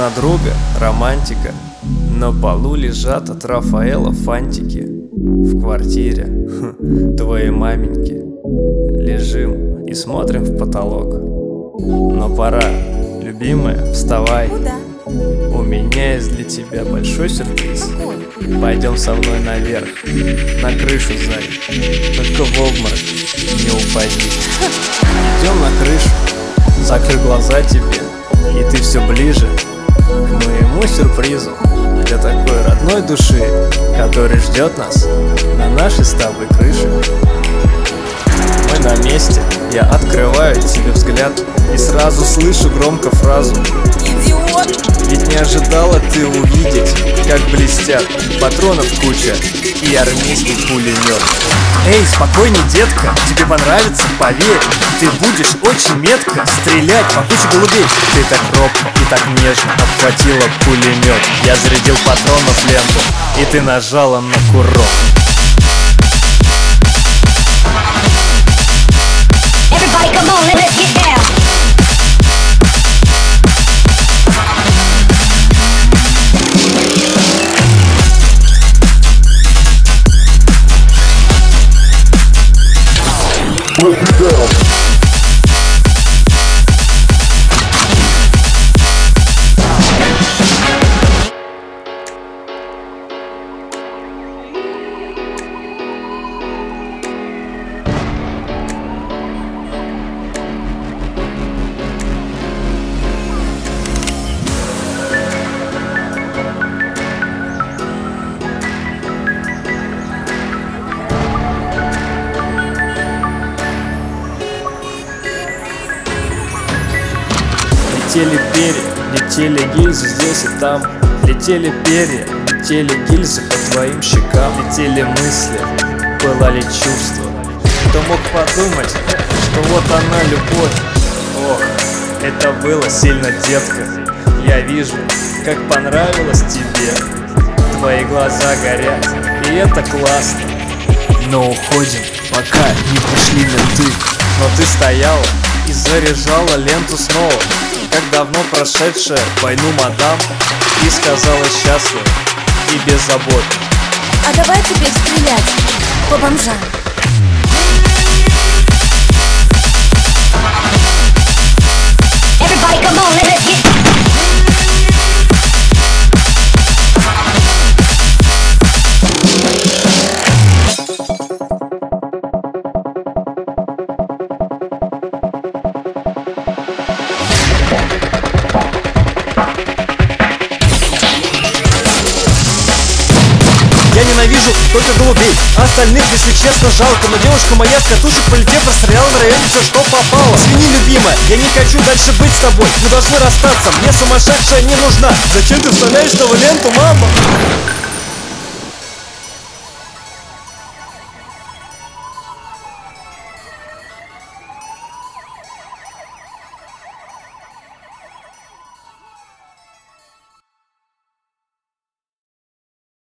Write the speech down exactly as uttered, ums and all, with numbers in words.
на друга, романтика. На полу лежат от Рафаэла фантики. В квартире хм, твоей маменьки лежим и смотрим в потолок. Но пора, любимая, вставай. Куда? У меня есть для тебя большой сюрприз. Какой? Пойдем со мной наверх, на крышу, Зай. Только в обморок не упади. Идем на крышу, закрой глаза тебе, и ты все ближе к моему сюрпризу. Для такой родной души, который ждет нас на нашей с тобой крыше. Мы на месте, я открываю тебе взгляд и сразу слышу громко фразу: Идиот! ведь не ожидала ты увидеть, как блестят патронов куча и армейский пулемет. Эй, спокойней, детка, тебе понравится, поверь. Ты будешь очень метко стрелять по куче голубей. Ты так робко и так нежно обхватила пулемет. Я зарядил патронов ленту, и ты нажала на курок. Everybody come on, let's get down. Летели перья, летели гильзы здесь и там. Летели перья, летели гильзы по твоим щекам. Летели мысли, пылали чувства. Кто мог подумать, что вот она любовь. Ох, это было сильно, детка. Я вижу, как понравилось тебе. Твои глаза горят, и это классно. Но уходим, пока не пришли менты. Но ты стояла и заряжала ленту снова, как давно прошедшая войну мадам, и сказала счастливо и беззаботно: А давай теперь стрелять по бомжам. Everybody come on, let's get down. Я ненавижу только голубей, а остальных, если честно, жалко. Но девушка моя с катушек полетев расстреляла в районе все, что попало. Извини, любимая, я не хочу дальше быть с тобой. Мы должны расстаться, мне сумасшедшая не нужна. Зачем ты вставляешь новую ленту, мама?